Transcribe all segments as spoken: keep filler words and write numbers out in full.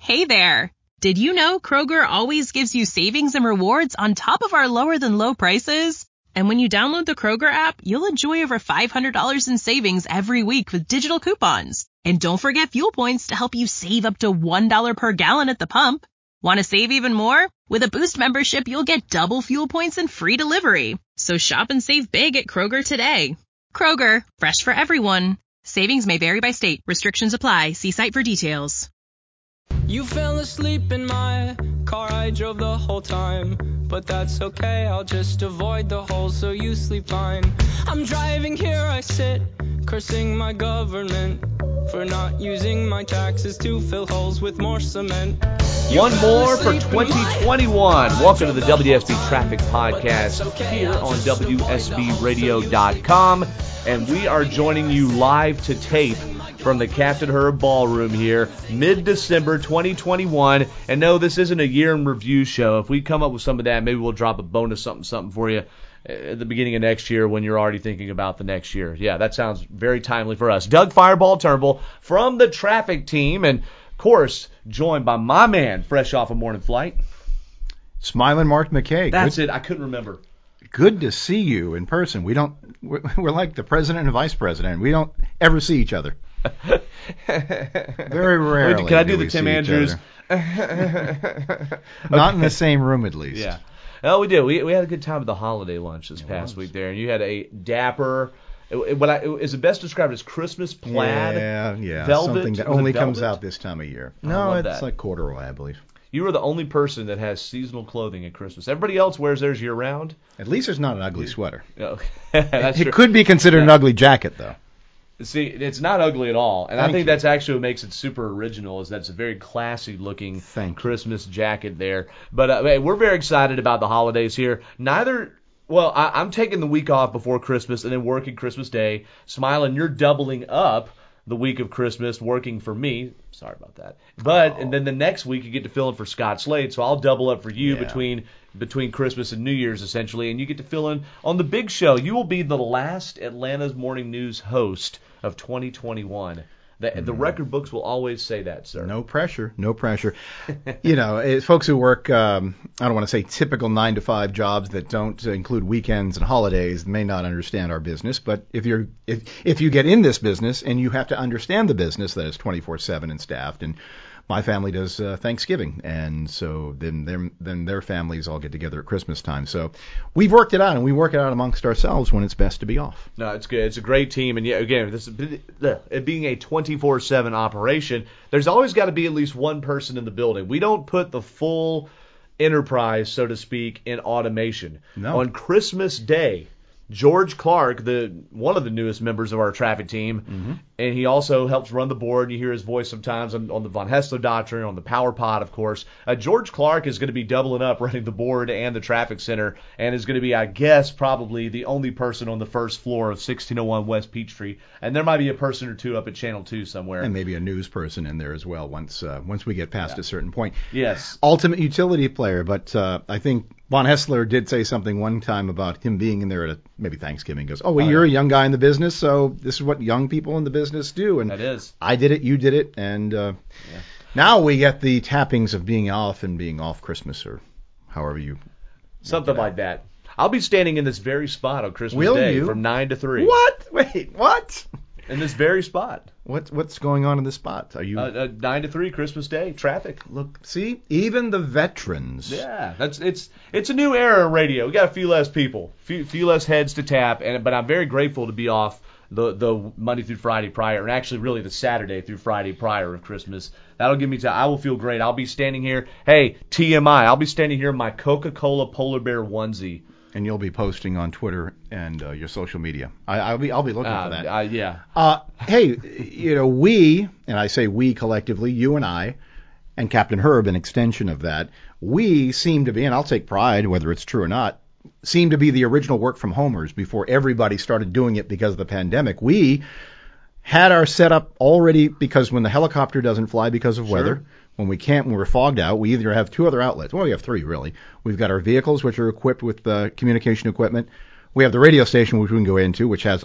Hey there! Did you know Kroger always gives you savings and rewards on top of our lower-than-low prices? And when you download the Kroger app, you'll enjoy over five hundred dollars in savings every week with digital coupons. And don't forget fuel points to help you save up to one dollar per gallon at the pump. Want to save even more? With a Boost membership, you'll get double fuel points and free delivery. So shop and save big at Kroger today. Kroger, fresh for everyone. Savings may vary by state. Restrictions apply. See site for details. You fell asleep in my car, I drove the whole time. But that's okay, I'll just avoid the holes so you sleep fine. I'm driving here, I sit, cursing my government for not using my taxes to fill holes with more cement. One more for twenty twenty-one. Welcome to the W S B Traffic Podcast here on W S B radio dot com. And we are joining you live to tape from the Captain Herb Ballroom here, mid-December twenty twenty-one. And no, this isn't a year in review show. If we come up with some of that, maybe we'll drop a bonus something something for you at the beginning of next year when you're already thinking about the next year. Yeah, that sounds very timely for us. Doug Fireball Turnbull from the traffic team, and of course, joined by my man, fresh off a morning flight. Smiling Mark McKay. That's good. it. I couldn't remember. Good to see you in person. We don't. We're, we're like the president and vice president. We don't ever see each other. Very rarely. Can I do do the Tim Andrews? Not in the same room, at least. Yeah. Oh, we did. We we had a good time at the holiday lunch this It past was. week there, and you had a dapper. It, it, what I, it, is it best described as Christmas plaid? Yeah, yeah. Velvet. Something that Was it only comes velvet? out this time of year. I No, love it's that. like corduroy, I believe. You are the only person that has seasonal clothing at Christmas. Everybody else wears theirs year round. At least it's not an ugly sweater. Oh, that's It true. could be considered an Yeah. ugly jacket, though. See, it's not ugly at all, and I Thank think you. that's actually what makes it super original. Is that it's a very classy looking Thank you. Christmas jacket there. But uh, hey, we're very excited about the holidays here. Neither, well, I, I'm taking the week off before Christmas and then working Christmas Day. Smiling, you're doubling up the week of Christmas working for me. Sorry about that. But and then the next week you get to fill in for Scott Slade, so I'll double up for you Yeah. between between Christmas and New Year's essentially, and you get to fill in on the big show. You will be the last Atlanta's Morning News host of twenty twenty-one. The, the record books will always say that, sir. No pressure, no pressure. You know, it's folks who work, um, I don't want to say typical nine to five jobs that don't uh, include weekends and holidays may not understand our business. But if you're if if you get in this business and you have to understand the business that is twenty-four seven and staffed, and my family does uh, Thanksgiving, and so then their then their families all get together at Christmas time. So we've worked it out, and we work it out amongst ourselves when it's best to be off. No, it's good. It's a great team, and yeah, again, this it being a twenty-four seven operation, there's always got to be at least one person in the building. We don't put the full enterprise, so to speak, in automation. No. On Christmas Day, George Clark, the one of the newest members of our traffic team, Mm-hmm. and he also helps run the board. You hear his voice sometimes on, on the Von Hessler Doctrine, on the Power Pod, of course. Uh, George Clark is going to be doubling up running the board and the traffic center, and is going to be, I guess, probably the only person on the first floor of sixteen oh one West Peachtree. And there might be a person or two up at Channel two somewhere. And maybe a news person in there as well once uh, once we get past a certain point. Yes. Ultimate utility player, but uh, I think Von Hessler did say something one time about him being in there at a, maybe Thanksgiving. He goes, oh, well, Oh, you're yeah. a young guy in the business, so this is what young people in the business do. And That is. I did it, you did it, and uh, Yeah. now we get the tappings of being off and being off Christmas or however you. Something like that. I'll be standing in this very spot on Christmas Will Day you? from nine to three. What? Wait, what? In this very spot. What's what's going on in this spot? Are you Uh, uh, nine to three Christmas Day traffic. look? See, even the veterans. Yeah, that's it's it's a new era in radio. We got a few less people, few few less heads to tap, and but I'm very grateful to be off the the Monday through Friday prior, and actually really the Saturday through Friday prior of Christmas. That'll give me time. I will feel great. I'll be standing here. Hey, T M I. I'll be standing here in my Coca-Cola polar bear onesie. And you'll be posting on Twitter and uh, your social media. I, I'll be I'll be looking Uh, for that. uh, yeah. Uh, hey, you know, we, and I say we collectively, you and I, and Captain Herb, an extension of that, we seem to be, and I'll take pride, whether it's true or not, seem to be the original work from homers before everybody started doing it because of the pandemic. We had our setup already because when the helicopter doesn't fly because of weather, when we can't, when we're fogged out, we either have two other outlets. Well, we have three, really. We've got our vehicles, which are equipped with uh, communication equipment. We have the radio station, which we can go into, which has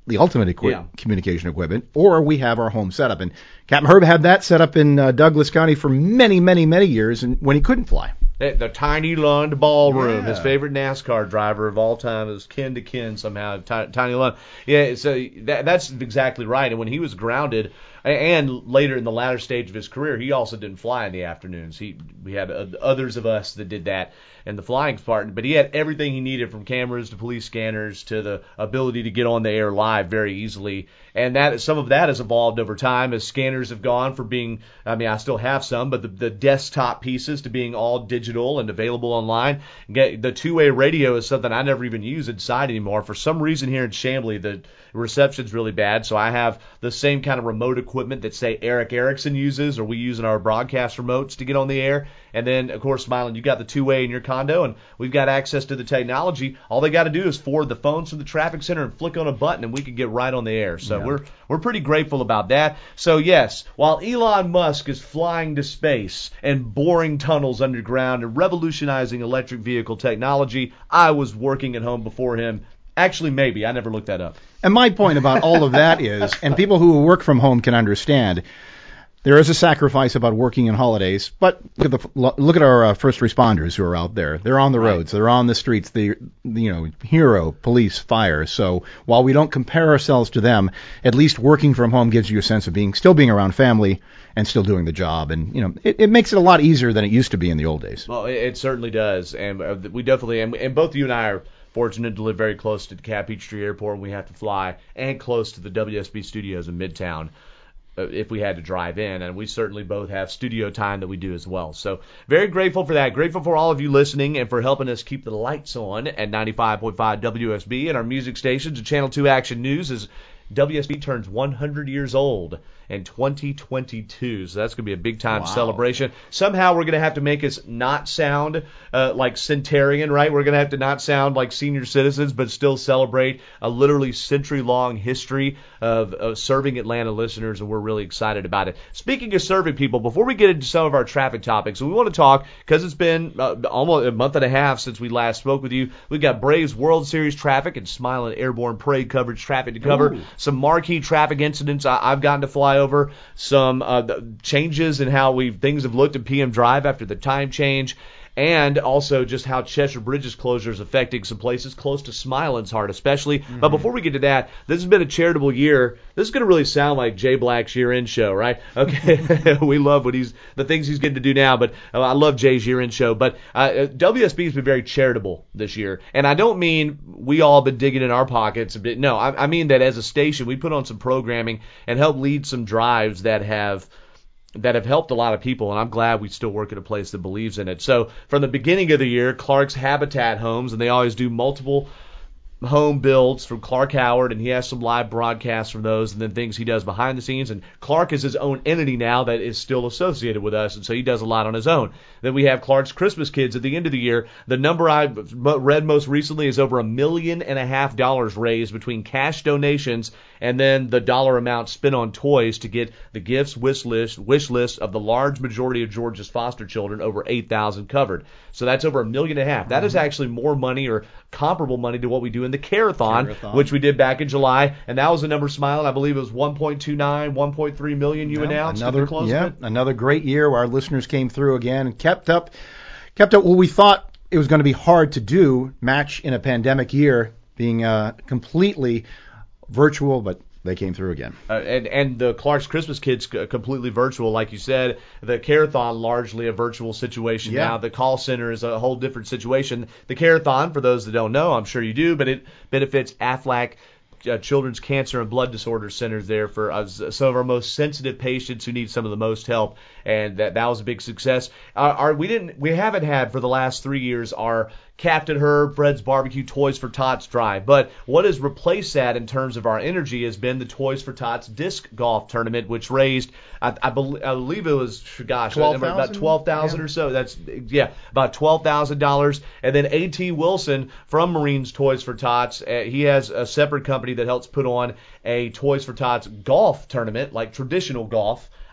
the ultimate equi- Yeah. communication equipment, or we have our home setup. And Captain Herb had that set up in uh, Douglas County for many, many, many years, and when he couldn't fly. The, the Tiny Lund Ballroom, Yeah. his favorite NASCAR driver of all time, is kin to kin somehow. Tiny, Tiny Lund. Yeah, so that, that's exactly right. And when he was grounded, and later in the latter stage of his career, he also didn't fly in the afternoons. He we had uh, others of us that did that in the flying part, but he had everything he needed, from cameras to police scanners to the ability to get on the air live very easily. And that some of that has evolved over time as scanners have gone from being, I mean, I still have some, but the, the desktop pieces to being all digital and available online. Get, the two-way radio is something I never even use inside anymore. For some reason here in Chamblee, the reception's really bad, so I have the same kind of remote equipment that, say, Eric Erickson uses, or we use in our broadcast remotes to get on the air. And then, of course, Smiling, you got the two-way in your condo, and we've got access to the technology. All they got to do is forward the phones from the traffic center and flick on a button, and we can get right on the air. So Yeah. we're we're pretty grateful about that. So, yes, while Elon Musk is flying to space and boring tunnels underground and revolutionizing electric vehicle technology, I was working at home before him. Actually, maybe. I never looked that up. And my point about all of that is, and people who work from home can understand, there is a sacrifice about working in holidays. But look at the look at our uh, first responders who are out there. They're on the Right. roads. They're on the streets. They, you know, hero, police, fire. So while we don't compare ourselves to them, at least working from home gives you a sense of being still being around family and still doing the job. And you know, it, it makes it a lot easier than it used to be in the old days. Well, it, it certainly does. And uh, we definitely, and, and both you and I are fortunate to live very close to Cap Peachtree Airport when we have to fly, and close to the W S B studios in Midtown uh, if we had to drive in. And we certainly both have studio time that we do as well. So very grateful for that. Grateful for all of you listening and for helping us keep the lights on at ninety-five point five W S B and our music stations. And Channel two Action News as W S B turns one hundred years old in twenty twenty-two. So that's going to be a big-time Wow. celebration. Somehow we're going to have to make us not sound uh, like centenarian, right? We're going to have to not sound like senior citizens, but still celebrate a literally century-long history of, of serving Atlanta listeners, and we're really excited about it. Speaking of serving people, before we get into some of our traffic topics, we want to talk, because it's been uh, almost a month and a half since we last spoke with you. We've got Braves World Series traffic and Smiling Airborne Parade coverage traffic to cover. Ooh. Some marquee traffic incidents I, I've gotten to fly over, some uh, the changes in how we things have looked at P M Drive after the time change, and also just how Cheshire Bridge's closure is affecting some places close to Smiling's heart especially. Mm-hmm. But before we get to that, this has been a charitable year. This is going to really sound like Jay Black's year-end show, right? Okay, we love what he's the things he's getting to do now, but uh, I love Jay's year-end show. But uh, W S B has been very charitable this year, and I don't mean we all been digging in our pockets a bit. No, I, I mean that as a station, we put on some programming and help lead some drives that have that have helped a lot of people, and I'm glad we still work at a place that believes in it. So from the beginning of the year, Clark's Habitat Homes, and they always do multiple home builds from Clark Howard, and he has some live broadcasts from those, and then things he does behind the scenes. And Clark is his own entity now that is still associated with us, and so he does a lot on his own. Then we have Clark's Christmas Kids at the end of the year. The number I read most recently is over a million and a half dollars raised between cash donations and then the dollar amount spent on toys to get the gifts wish list, wish list of the large majority of Georgia's foster children, over eight thousand covered. So that's over a million and a half. That is actually more money, or comparable money, to what we do in the Care-a-thon, Care-a-thon. which we did back in July, and that was a number, Smiling. I believe it was one point two nine, one point three million you Yeah, announced at another the close yeah, of it. another great year where our listeners came through again and kept up, kept up what we thought it was going to be hard to do, match in a pandemic year, being uh, completely virtual, but they came through again. Uh, and, and the Clark's Christmas Kids c- completely virtual, like you said. The Care-a-thon, largely a virtual situation Yeah. now. The call center is a whole different situation. The Care-a-thon, for those that don't know, I'm sure you do, but it benefits Aflac uh, Children's Cancer and Blood Disorder Centers there for uh, some of our most sensitive patients who need some of the most help, and that that was a big success. Uh, our we didn't we haven't had for the last three years our Captain Herb, Fred's Barbecue, Toys for Tots drive. But what has replaced that in terms of our energy has been the Toys for Tots disc golf tournament, which raised, I, I, bel I believe it was, gosh, twelve about twelve thousand Yeah. or so. That's, yeah, about twelve thousand dollars. And then A T Wilson from Marines Toys for Tots, uh, he has a separate company that helps put on a Toys for Tots golf tournament, like traditional golf.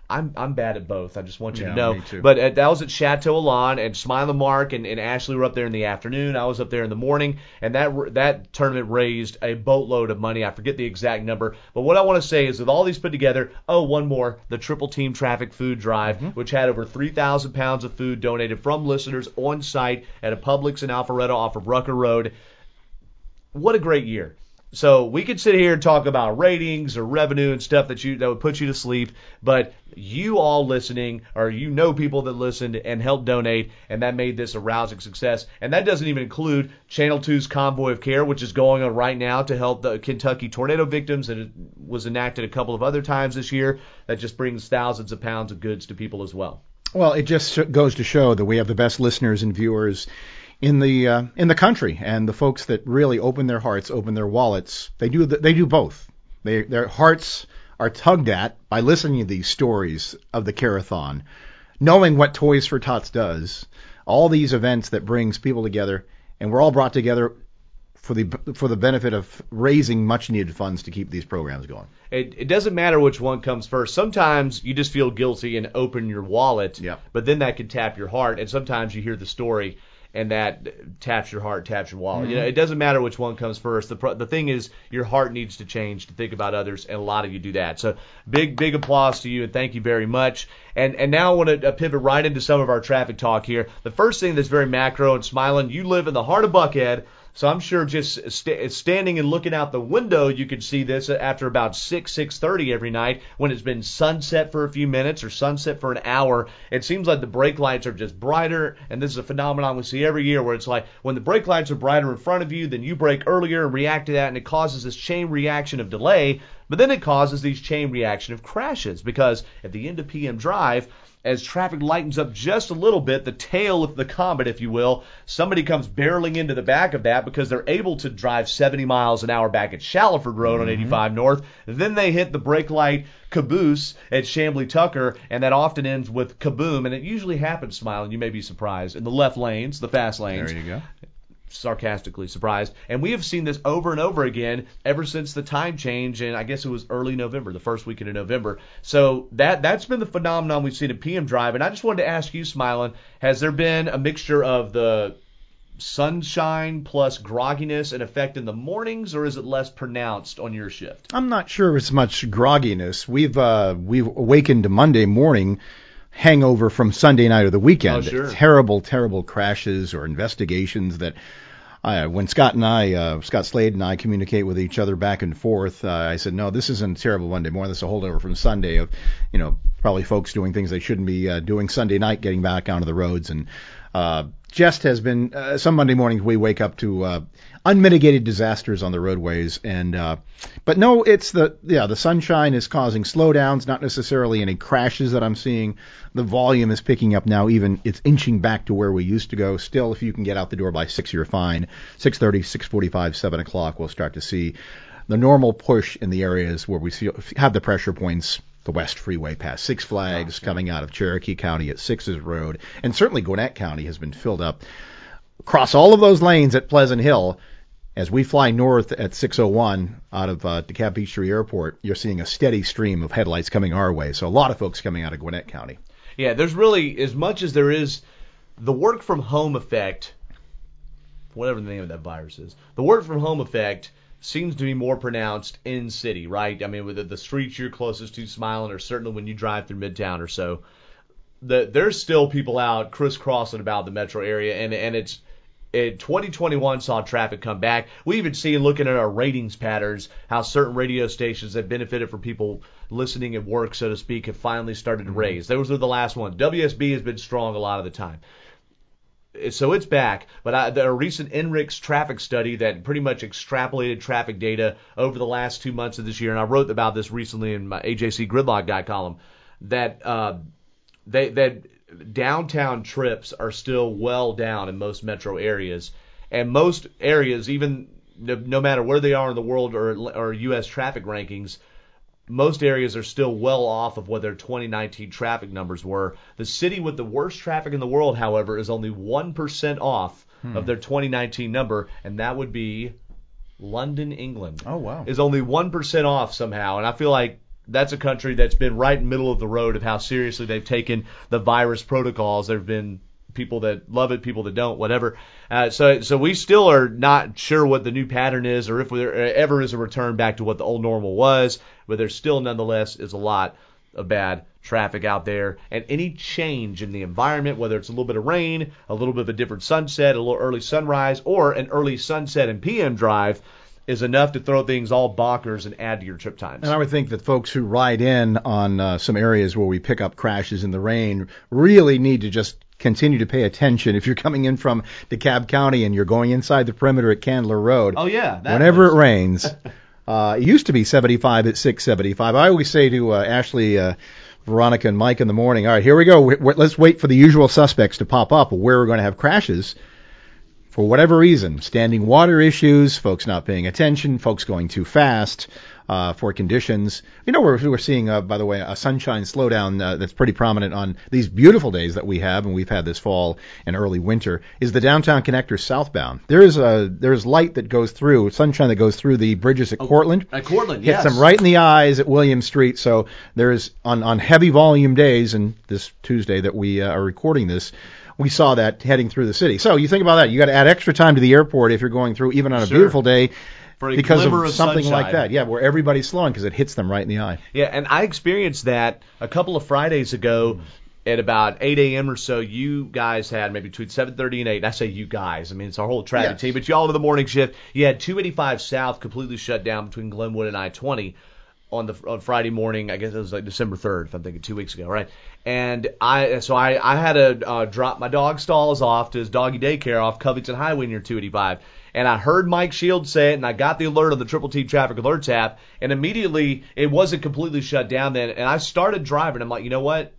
I'm I'm bad at both. I just want you Yeah, to know. me too. But at, that was at Chateau Elan, and Smiling Mark and, and Ashley were up there in the afternoon. I was up there in the morning, and that that tournament raised a boatload of money. I forget the exact number, but what I want to say is with all these put together, oh, one more, the Triple Team Traffic Food Drive, mm-hmm. which had over three thousand pounds of food donated from listeners on site at a Publix in Alpharetta off of Rucker Road. What a great year. So we could sit here and talk about ratings or revenue and stuff that you that would put you to sleep, but you all listening, or you know people that listened and helped donate, and that made this a rousing success. And that doesn't even include Channel two's Convoy of Care, which is going on right now to help the Kentucky tornado victims, and it was enacted a couple of other times this year. That just brings thousands of pounds of goods to people as well. Well, it just goes to show that we have the best listeners and viewers in the uh, in the country, and the folks that really open their hearts, open their wallets, they do the, they do both. They their hearts are tugged at by listening to these stories of the Care-a-thon, knowing what Toys for Tots does, all these events that brings people together, and we're all brought together for the for the benefit of raising much needed funds to keep these programs going. It, it doesn't matter which one comes first. Sometimes you just feel guilty and open your wallet, yep. but then that can tap your heart, and sometimes you hear the story and that taps your heart, taps your wallet. Mm-hmm. You know, it doesn't matter which one comes first. The pro- the thing is, your heart needs to change to think about others, and a lot of you do that. So big, big applause to you, and thank you very much. And and now I want to pivot right into some of our traffic talk here. The first thing that's very macro, and Smiling, you live in the heart of Buckhead, so I'm sure just st- standing and looking out the window, you could see this after about six, six thirty every night when it's been sunset for a few minutes or sunset for an hour. It seems like the brake lights are just brighter, and this is a phenomenon we see every year where it's like when the brake lights are brighter in front of you, then you brake earlier and react to that, and it causes this chain reaction of delay, but then it causes these chain reaction of crashes because at the end of P M Drive, as traffic lightens up just a little bit, the tail of the comet, if you will, somebody comes barreling into the back of that because they're able to drive seventy miles an hour back at Shallowford Road mm-hmm. on eighty-five North. Then they hit the brake light caboose at Chamblee Tucker, and that often ends with kaboom. And it usually happens, Smiling, you may be surprised, in the left lanes, the fast lanes. There you go. Sarcastically surprised. And we have seen this over and over again ever since the time change, and I guess it was early November, the first weekend of November. So that, that's been the phenomenon we've seen at P M Drive. And I just wanted to ask you, Smiling, has there been a mixture of the sunshine plus grogginess in effect in the mornings, or is it less pronounced on your shift? I'm not sure it's much grogginess. We've uh, we've awakened to Monday morning hangover from Sunday night or the weekend. Oh, sure. Terrible, terrible crashes or investigations that uh, when Scott and I, uh, Scott Slade and I communicate with each other back and forth, uh, I said, no, this isn't a terrible Monday morning. This is a holdover from Sunday of, you know, probably folks doing things they shouldn't be uh, doing Sunday night, getting back onto the roads. And uh, just has been, uh, some Monday mornings we wake up to uh, unmitigated disasters on the roadways. And uh, but no, it's the, yeah, the sunshine is causing slowdowns, not necessarily any crashes that I'm seeing. The volume is picking up now, even it's inching back to where we used to go. Still, if you can get out the door by six, you're fine. six thirty, six forty-five, seven o'clock, we'll start to see the normal push in the areas where we see, have the pressure points. The West Freeway past Six Flags, oh, coming out of Cherokee County at Sixes Road, and certainly Gwinnett County has been filled up. Across all of those lanes at Pleasant Hill, as we fly north at six oh one out of uh, DeKalb Peachtree Airport, you're seeing a steady stream of headlights coming our way. So a lot of folks coming out of Gwinnett County. Yeah, there's really, as much as there is the work from home effect, whatever the name of that virus is, the work from home effect seems to be more pronounced in city, right? I mean, with the, the streets you're closest to, Smiling, or certainly when you drive through Midtown or so, the, there's still people out crisscrossing about the metro area, and and it's it, twenty twenty-one saw traffic come back. We even see, looking at our ratings patterns, how certain radio stations that benefited from people listening at work, so to speak, have finally started to Mm-hmm. raise. Those are the last ones. W S B has been strong a lot of the time. So it's back, but I, the recent N R I C S traffic study that pretty much extrapolated traffic data over the last two months of this year, and I wrote about this recently in my A J C Gridlock Guy column, that uh, they, that downtown trips are still well down in most metro areas, and most areas, even no, no matter where they are in the world or, or U S traffic rankings, most areas are still well off of what their twenty nineteen traffic numbers were. The city with the worst traffic in the world, however, is only one percent off hmm. of their twenty nineteen number, and that would be London, England. Oh, wow. Is only one percent off somehow, and I feel like that's a country that's been right in the middle of the road of how seriously they've taken the virus protocols. There have been people that love it, people that don't, whatever. Uh, so so we still are not sure what the new pattern is or if there ever is a return back to what the old normal was, but there still nonetheless is a lot of bad traffic out there. And any change in the environment, whether it's a little bit of rain, a little bit of a different sunset, a little early sunrise, or an early sunset and P M drive, is enough to throw things all bonkers and add to your trip times. And I would think that folks who ride in on uh, some areas where we pick up crashes in the rain really need to just continue to pay attention. If you're coming in from DeKalb County and you're going inside the perimeter at Candler Road, oh yeah, that whenever was... it rains, uh, it used to be seventy-five at six seventy-five. I always say to uh, Ashley, uh, Veronica, and Mike in the morning, all right, here we go. We, we, let's wait for the usual suspects to pop up where we're going to have crashes. For whatever reason, standing water issues, folks not paying attention, folks going too fast uh, for conditions. You know, we're, we're seeing, uh, by the way, a sunshine slowdown uh, that's pretty prominent on these beautiful days that we have, and we've had this fall and early winter, is the downtown connector southbound. There is a there's light that goes through, sunshine that goes through the bridges at oh, Cortland. At Cortland, hits yes. them right in the eyes at William Street. So there is, on, on heavy volume days, and this Tuesday that we uh, are recording this, we saw that heading through the city. So you think about that. You got to add extra time to the airport if you're going through, even on a sure. beautiful day, For a because of, of something sunshine. like that. Yeah, where everybody's slowing because it hits them right in the eye. Yeah, and I experienced that a couple of Fridays ago at about eight a.m. or so. You guys had maybe between seven thirty and eight. And I say you guys. I mean, it's our whole traffic Yes. team. But you all over the morning shift. You had two eighty-five South completely shut down between Glenwood and I twenty. On the on Friday morning, I guess it was like December third, if I'm thinking two weeks ago, right? And I so I, I had to uh, drop my dog Stalls off to his doggy daycare off Covington Highway near two eighty-five. And I heard Mike Shields say it, and I got the alert on the Triple T Traffic Alerts app, and immediately it wasn't completely shut down then. And I started driving. I'm like, you know what?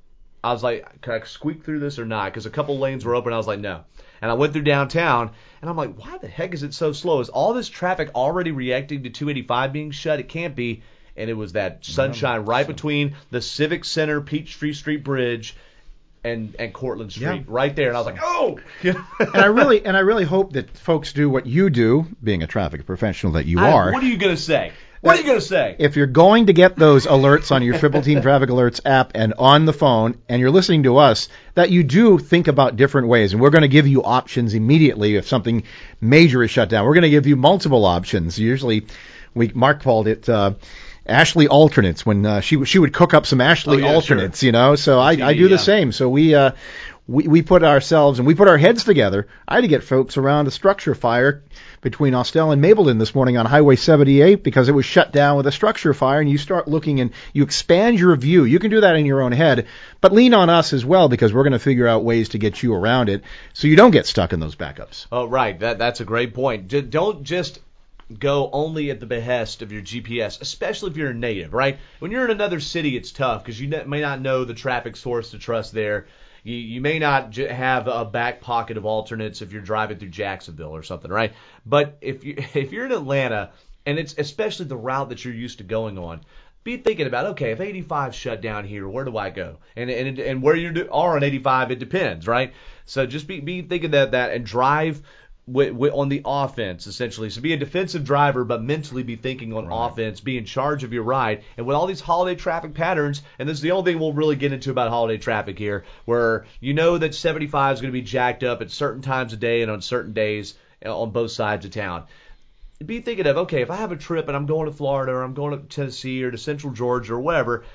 I was like, can I squeak through this or not? Because a couple lanes were open. I was like, no. And I went through downtown, and I'm like, why the heck is it so slow? Is all this traffic already reacting to two eighty-five being shut? It can't be. And it was that sunshine right between the Civic Center Peachtree Street Bridge and and Cortland Street, Yeah. right there. And I was like, oh! and I really and I really hope that folks do what you do, being a traffic professional that you I, are. What are you going to say? What are you going to say? If you're going to get those alerts on your Triple Team Traffic Alerts app and on the phone, and you're listening to us, that you do think about different ways. And we're going to give you options immediately if something major is shut down. We're going to give you multiple options. Usually, we Mark called it uh, Ashley alternates when uh, she she would cook up some Ashley oh, yeah, alternates, sure. you know. So I, I do yeah. the same. So we uh, we we put ourselves and we put our heads together. I had to get folks around a structure fire between Austell and Mableton this morning on Highway seventy-eight because it was shut down with a structure fire. And you start looking and you expand your view. You can do that in your own head, but lean on us as well because we're going to figure out ways to get you around it so you don't get stuck in those backups. Oh, right. That that's a great point. J- don't just go only at the behest of your G P S, especially if you're a native, right? When you're in another city, it's tough because you ne- may not know the traffic source to trust there. You, you may not j- have a back pocket of alternates if you're driving through Jacksonville or something, right? But if you if you're in Atlanta, and it's especially the route that you're used to going on, be thinking about, okay, if eighty-five shut down here, where do I go? And and and where you are on eighty-five, it depends, right? So just be be thinking that that and drive With, with, on the offense, essentially. So be a defensive driver, but mentally be thinking on Right. offense, be in charge of your ride. And with all these holiday traffic patterns, and this is the only thing we'll really get into about holiday traffic here, where you know that seventy-five is going to be jacked up at certain times of day and on certain days on both sides of town. Be thinking of, okay, if I have a trip and I'm going to Florida or I'm going to Tennessee or to Central Georgia or wherever,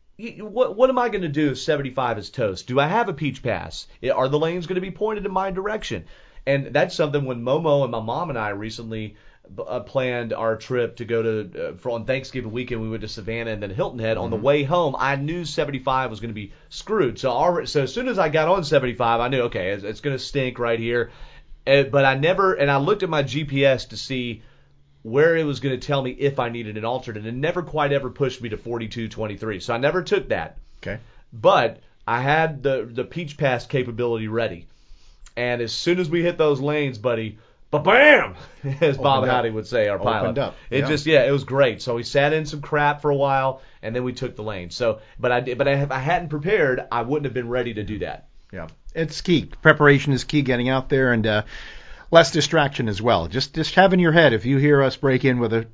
What what am I going to do if seventy-five is toast? Do I have a peach pass? Are the lanes going to be pointed in my direction? And that's something when Momo and my mom and I recently uh, planned our trip to go to, uh, for on Thanksgiving weekend, we went to Savannah and then Hilton Head. Mm-hmm. On the way home, I knew seventy-five was going to be screwed. So already, so as soon as I got on seventy-five, I knew, okay, it's, it's going to stink right here. Uh, but I never, and I looked at my G P S to see where it was going to tell me if I needed an alternate, and never quite ever pushed me to forty-two twenty-three. So I never took that. Okay. But I had the the Peach Pass capability ready. And as soon as we hit those lanes, buddy, ba-bam, as Bob Opened Howdy up. would say, our pilot. Opened up. It Yeah. just, yeah, it was great. So we sat in some crap for a while, and then we took the lane. So, but I did, but if I hadn't prepared, I wouldn't have been ready to do that. Yeah, it's key. Preparation is key. Getting out there and uh, less distraction as well. Just just have in your head if you hear us break in with a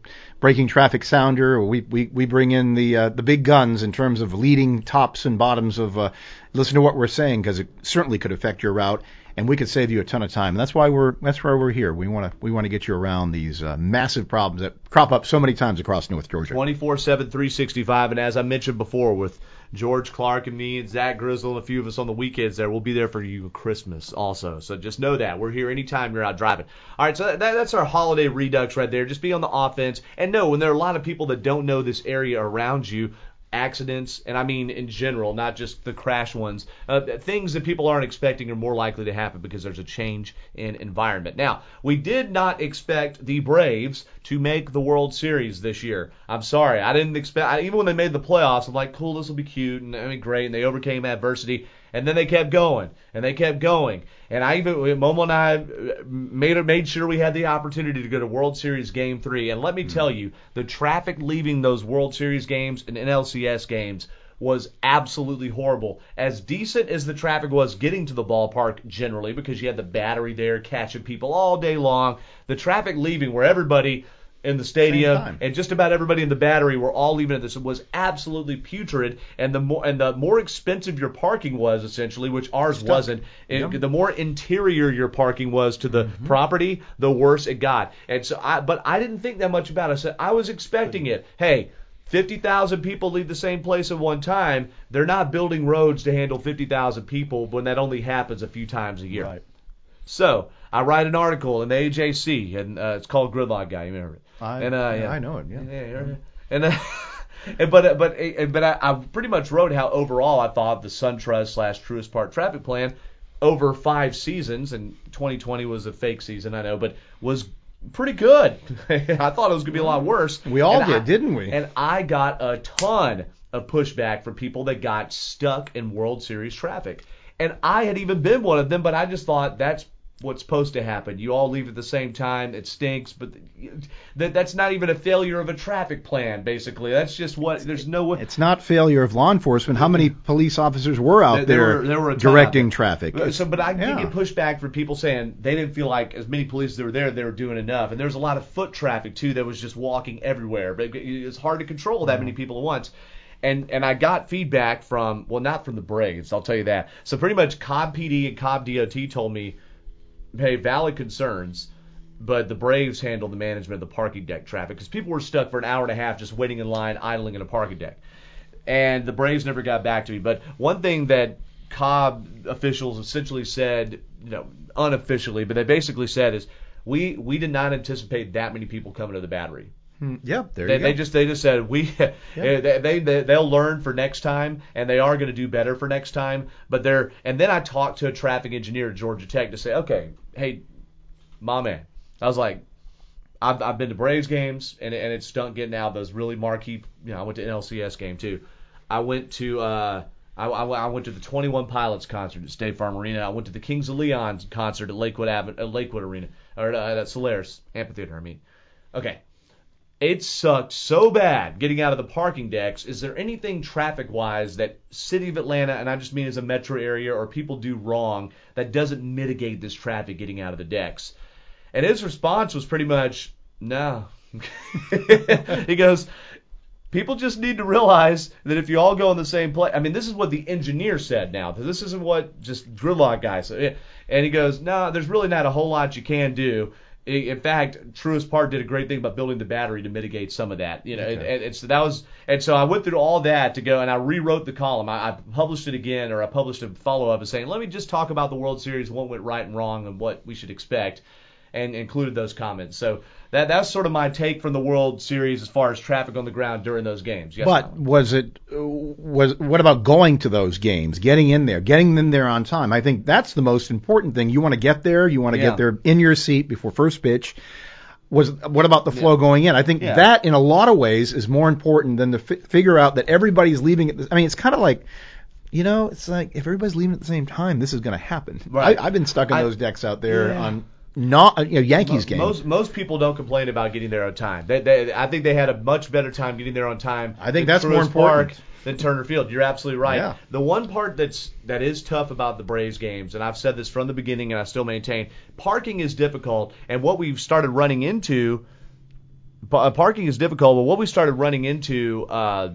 breaking traffic sounder. We we, we bring in the uh, the big guns in terms of leading tops and bottoms of uh, listen to what we're saying, because it certainly could affect your route, and we could save you a ton of time. And that's why we're that's why we're here. We want to we want to get you around these uh, massive problems that crop up so many times across North Georgia. twenty-four seven, three sixty-five, and as I mentioned before, with George Clark and me and Zach Grizzle and a few of us on the weekends there, we'll be there for you Christmas also. So just know that. We're here anytime you're out driving. All right, so that, that's our holiday redux right there. Just be on the offense. And no, when there are a lot of people that don't know this area around you, accidents, and I mean in general, not just the crash ones, uh, things that people aren't expecting are more likely to happen because there's a change in environment. Now, we did not expect the Braves to make the World Series this year. I'm sorry, I didn't expect, I, even when they made the playoffs, I'm like, cool, this will be cute, and I mean, great, and they overcame adversity. And then they kept going, and they kept going. And I even, Momo and I made made sure we had the opportunity to go to World Series Game three. And let me tell you, the traffic leaving those World Series games and N L C S games was absolutely horrible. As decent as the traffic was getting to the ballpark generally, because you had the Battery there catching people all day long, the traffic leaving where everybody in the stadium and just about everybody in the Battery were all leaving at this was absolutely putrid, and the more and the more expensive your parking was, essentially, which ours Stuck. wasn't, it, yep. the more interior your parking was to the mm-hmm. property, the worse it got. And so, I but I didn't think that much about it. So I was expecting it. Hey, fifty thousand people leave the same place at one time. They're not building roads to handle fifty thousand people when that only happens a few times a year. Right. So I write an article in the A J C, and uh, it's called Gridlock Guy. You remember it? I, and, uh, yeah, yeah. I know it. Yeah. yeah, yeah, yeah. And, uh, and but uh, but uh, but I, I pretty much wrote how overall I thought the SunTrust slash Truist Park traffic plan over five seasons, and twenty twenty was a fake season, I know, but was pretty good. I thought it was going to be a lot worse. We all and did, I, didn't we? And I got a ton of pushback from people that got stuck in World Series traffic. And I had even been one of them, but I just thought that's what's supposed to happen. You all leave at the same time. It stinks, but that that's not even a failure of a traffic plan, basically. That's just what, there's no way. It's not failure of law enforcement. How many police officers were out there, there, were, there were directing traffic? So, but I did yeah. get pushback from people saying they didn't feel like as many police that were there, they were doing enough. And there was a lot of foot traffic, too, that was just walking everywhere. But it's hard to control that many people at once. And and I got feedback from, well, not from the Braves, I'll tell you that. So pretty much Cobb P D and Cobb D O T told me, hey, valid concerns, but the Braves handled the management of the parking deck traffic because people were stuck for an hour and a half just waiting in line, idling in a parking deck. And the Braves never got back to me. But one thing that Cobb officials essentially said, you know, unofficially, but they basically said is, we we did not anticipate that many people coming to the Battery. Hmm. Yep, there they, you go. They just they just said we yeah. they, they they they'll learn for next time, and they are going to do better for next time. But they're and then I talked to a traffic engineer at Georgia Tech to say, okay, hey, my man, I was like, I've I've been to Braves games, and and it stunk getting out those really marquee. You know, I went to N L C S game too. I went to uh I, I, I went to the twenty-one Pilots concert at State Farm Arena. I went to the Kings of Leon concert at Lakewood Avenue, uh, Lakewood Arena or uh, at Solaris Amphitheater. I mean, okay. It sucked so bad getting out of the parking decks. Is there anything traffic-wise that City of Atlanta, and I just mean as a metro area, or people do wrong that doesn't mitigate this traffic getting out of the decks? And his response was pretty much, no. He goes, people just need to realize that if you all go in the same place, I mean, this is what the engineer said now. This isn't what just Gridlock guy said. And he goes, no, there's really not a whole lot you can do. In fact, Truist Park did a great thing about building the Battery to mitigate some of that. You know, okay. and, and, and so that was, and so I went through all that to go, and I rewrote the column. I, I published it again, or I published a follow-up of saying, let me just talk about the World Series, what went right and wrong, and what we should expect, and included those comments. So that that's sort of my take from the World Series as far as traffic on the ground during those games. Yes, but was it was what about going to those games, getting in there, getting in there on time? I think that's the most important thing. You want to get there, you want to yeah. get there in your seat before first pitch. Was what about the flow yeah. going in? I think yeah. that in a lot of ways is more important than to fi- figure out that everybody's leaving at the, I mean, it's kind of like, you know, it's like if everybody's leaving at the same time, this is going to happen. Right. I, I've been stuck in I, those decks out there yeah. on not you know Yankees most, game. Most most people don't complain about getting there on time. They, they, I think they had a much better time getting there on time. I think that's more important Park than Turner Field. You're absolutely right. Yeah. The one part that's that is tough about the Braves games, and I've said this from the beginning, and I still maintain, parking is difficult. And what we've started running into Pa- parking is difficult, but what we started running into uh,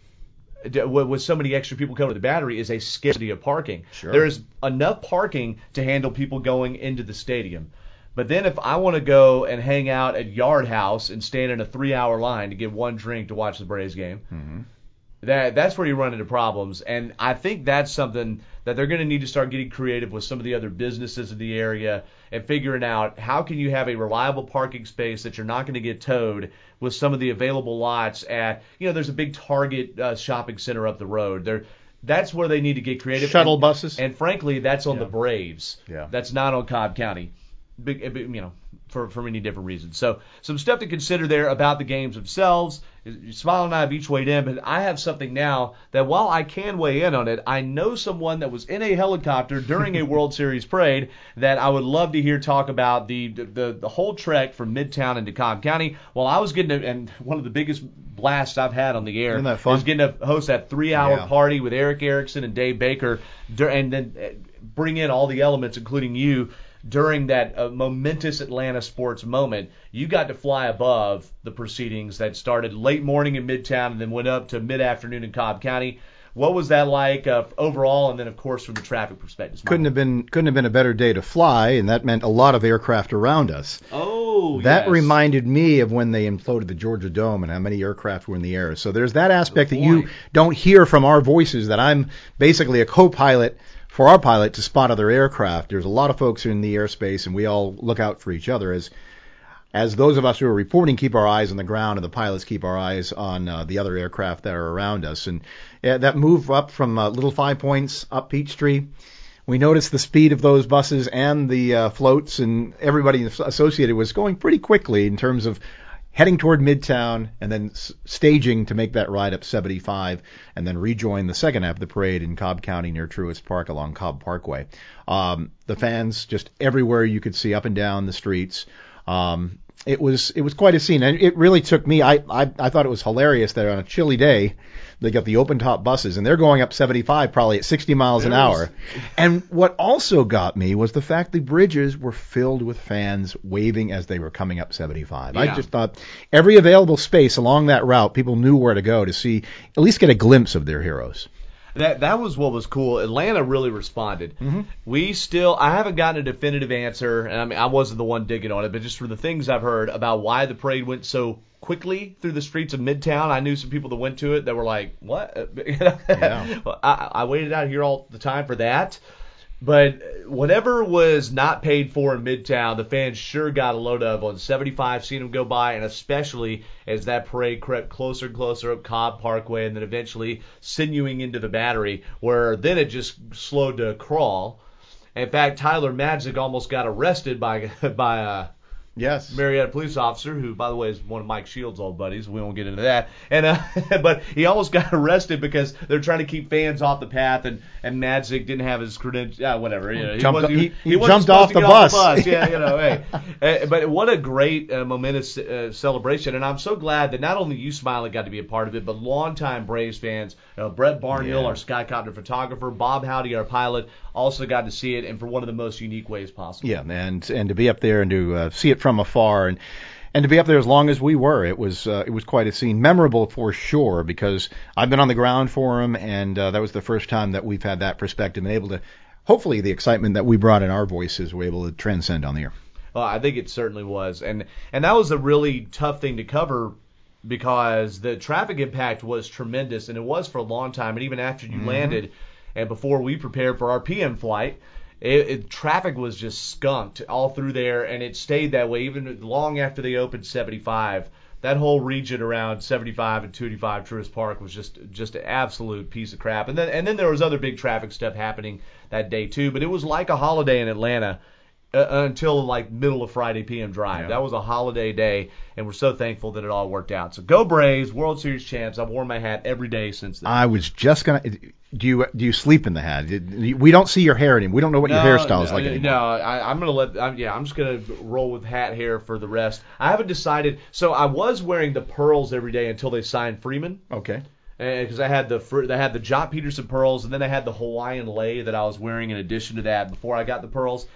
d- with with so many extra people coming to the Battery is a scarcity of parking. Sure. There's enough parking to handle people going into the stadium. But then if I want to go and hang out at Yard House and stand in a three-hour line to get one drink to watch the Braves game, Mm-hmm. that that's where you run into problems. And I think that's something that they're going to need to start getting creative with some of the other businesses in the area and figuring out how can you have a reliable parking space that you're not going to get towed with some of the available lots at, you know, there's a big Target uh, shopping center up the road. There, that's where they need to get creative. Shuttle and, buses. And frankly, that's on Yeah. the Braves. Yeah. That's not on Cobb County. Big, you know, for, for many different reasons. So some stuff to consider there about the games themselves. Smile and I have each weighed in, but I have something now that while I can weigh in on it, I know someone that was in a helicopter during a World Series parade that I would love to hear talk about the the, the whole trek from Midtown into Cobb County. While I was getting, a, and one of the biggest blasts I've had on the air Isn't that fun? is getting to host that three-hour Yeah. party with Eric Erickson and Dave Baker, dur- and then uh, bring in all the elements, including you, during that uh, momentous Atlanta sports moment. You got to fly above the proceedings that started late morning in Midtown and then went up to mid-afternoon in Cobb County. What was that like uh, overall, and then, of course, from the traffic perspective? Couldn't have been couldn't have been a better day to fly, and that meant a lot of aircraft around us. Oh, That yes. reminded me of when they imploded the Georgia Dome and how many aircraft were in the air. So there's that aspect that Good you point. don't hear from our voices, that I'm basically a co-pilot for our pilot to spot other aircraft. There's a lot of folks in the airspace, and we all look out for each other as as those of us who are reporting keep our eyes on the ground, and the pilots keep our eyes on uh, the other aircraft that are around us. And uh, that move up from uh, Little Five Points up Peachtree, we noticed the speed of those buses and the uh, floats, and everybody associated was going pretty quickly in terms of heading toward Midtown and then s- staging to make that ride up seventy-five and then rejoin the second half of the parade in Cobb County near Truist Park along Cobb Parkway. Um, the fans just everywhere you could see up and down the streets. Um, it was it was quite a scene, and it really took me. I, I I thought it was hilarious that on a chilly day they got the open top buses and they're going up seventy-five probably at sixty miles an There was- hour. And what also got me was the fact the bridges were filled with fans waving as they were coming up seventy-five. I Yeah. just thought every available space along that route, people knew where to go to see at least get a glimpse of their heroes. That that was what was cool. Atlanta really responded. Mm-hmm. We still, I haven't gotten a definitive answer, and I mean I wasn't the one digging on it, but just from the things I've heard about why the parade went so quickly through the streets of Midtown. I knew some people that went to it that were like, "What?" Yeah. Well, I, I waited out here all the time for that. But whatever was not paid for in Midtown, the fans sure got a load of on seventy-five, seeing them go by, and especially as that parade crept closer and closer up Cobb Parkway and then eventually sinuing into the Battery, where then it just slowed to a crawl. In fact, Tyler Madzik almost got arrested by by a Yes. Marietta police officer, who, by the way, is one of Mike Shields' old buddies. We won't get into that. And uh, but he almost got arrested because they're trying to keep fans off the path, and and Madzik didn't have his credentials. Yeah, whatever. You know, he Jumped- wasn't, he- he wasn't jumped supposed off to the get bus. Off the bus. Yeah, you know. Hey, Uh, but what a great uh, momentous uh, celebration, and I'm so glad that not only you, Smiley, got to be a part of it, but longtime Braves fans, uh, Brett Barnhill, Yeah. our Skycopter photographer, Bob Howdy, our pilot, also got to see it, and for one of the most unique ways possible. Yeah, and and to be up there and to uh, see it from afar, and and to be up there as long as we were, it was uh, it was quite a scene, memorable for sure. Because I've been on the ground for him, and uh, that was the first time that we've had that perspective and able to, hopefully, the excitement that we brought in our voices were able to transcend on the air. Well, I think it certainly was, and and that was a really tough thing to cover because the traffic impact was tremendous, and it was for a long time, and even after you Mm-hmm. landed and before we prepared for our P M flight. It, it, traffic was just skunked all through there, and it stayed that way even long after they opened seventy-five. That whole region around seventy-five and two eighty-five Truist Park was just just an absolute piece of crap. And then and then there was other big traffic stuff happening that day too. But it was like a holiday in Atlanta uh, until like middle of Friday P M drive. Yeah. That was a holiday day, and we're so thankful that it all worked out. So go Braves, World Series champs. I've worn my hat every day since then. I was just gonna. Do you do you sleep in the hat? We don't see your hair anymore. We don't know what your hairstyle is like no, anymore. No, I, I'm gonna let. I'm, yeah, I'm just gonna roll with hat hair for the rest. I haven't decided. So I was wearing the pearls every day until they signed Freeman, Okay. because I had the fr- I had the Jock Peterson pearls, and then I had the Hawaiian lei that I was wearing in addition to that before I got the pearls.